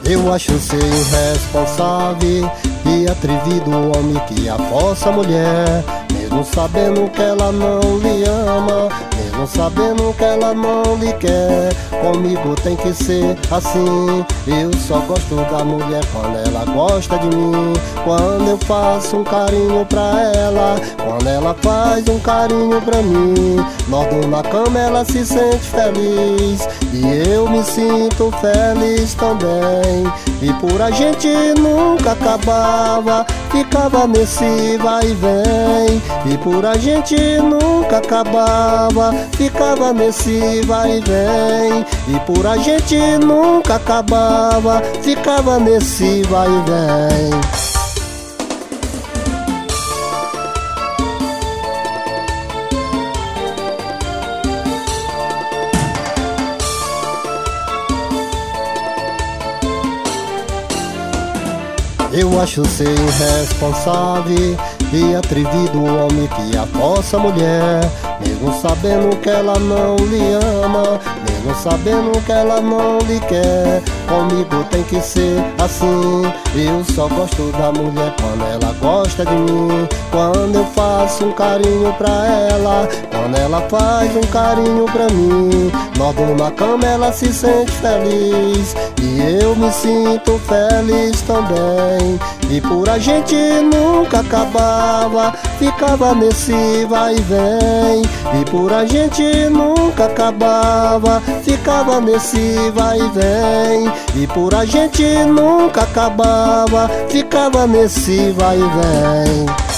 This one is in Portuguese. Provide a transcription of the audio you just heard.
Eu acho ser irresponsável e atrevido o homem que aposta a mulher, mesmo sabendo que ela não lhe ama, mesmo sabendo que ela não lhe quer. Comigo tem que ser assim. Eu só gosto da mulher quando ela gosta de mim, quando eu faço um carinho pra ela, quando ela faz um carinho pra mim. Nós dois na cama, ela se sente feliz e eu me sinto feliz também. E por a gente nunca acabava, ficava nesse vai e vem. E por a gente nunca acabava, ficava nesse vai e vem. E por a gente nunca acabava, ficava nesse vai e vem. Eu acho ser irresponsável e atrevido o homem que aposta a mulher, mesmo sabendo que ela não lhe ama, mesmo sabendo que ela não lhe quer. Comigo tem que ser assim. Eu só gosto da mulher quando ela gosta de mim, quando eu faço um carinho pra ela, quando ela faz um carinho pra mim. Nós dois na cama, ela se sente feliz e eu me sinto feliz também. E por a gente nunca acabava, ficava nesse vai e vem. E por a gente nunca acabava, ficava nesse vai e vem. E por a gente nunca acabava, ficava nesse vai e vem.